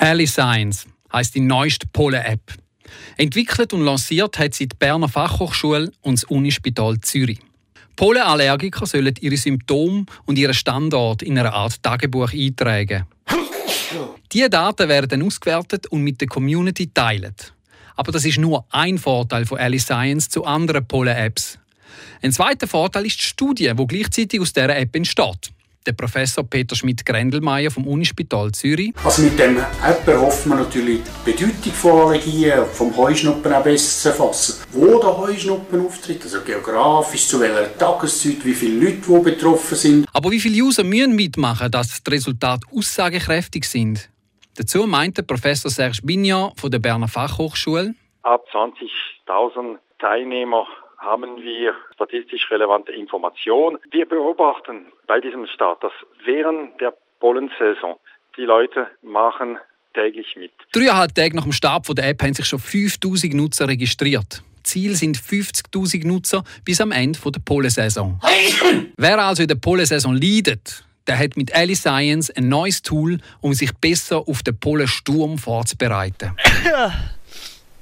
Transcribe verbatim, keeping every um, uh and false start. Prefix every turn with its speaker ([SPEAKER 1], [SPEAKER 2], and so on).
[SPEAKER 1] Early Science heisst die neueste Pollen-App. Entwickelt und lanciert hat sie die Berner Fachhochschule und das Unispital Zürich. Pollenallergiker sollen ihre Symptome und ihren Standort in einer Art Tagebuch eintragen. Diese Daten werden dann ausgewertet und mit der Community geteilt. Aber das ist nur ein Vorteil von Early Science zu anderen Pollen-Apps. Ein zweiter Vorteil ist die Studie, die gleichzeitig aus dieser App entsteht. Der Professor Peter Schmidt-Grendelmeier vom Unispital Zürich.
[SPEAKER 2] Also mit dem App erhoffen wir natürlich die Bedeutung von Allergien, vom Heuschnuppen auch besser zu erfassen. Wo der Heuschnuppen auftritt, also geografisch, zu welcher Tageszeit, wie viele Leute die betroffen sind.
[SPEAKER 1] Aber wie viele User müssen mitmachen, dass die Resultate aussagekräftig sind? Dazu meint der Professor Serge Bignat von der Berner Fachhochschule.
[SPEAKER 3] Ab zwanzigtausend Teilnehmer haben wir statistisch relevante Informationen. Wir beobachten bei diesem Start, dass während der Pollensaison die Leute machen täglich mit.
[SPEAKER 1] Dreieinhalb Tage nach dem Start der App haben sich schon fünftausend Nutzer registriert. Ziel sind fünfzigtausend Nutzer bis am Ende der Pollensaison. Wer also in der Pollensaison leidet, der hat mit Early Science ein neues Tool, um sich besser auf den Pollensturm vorzubereiten.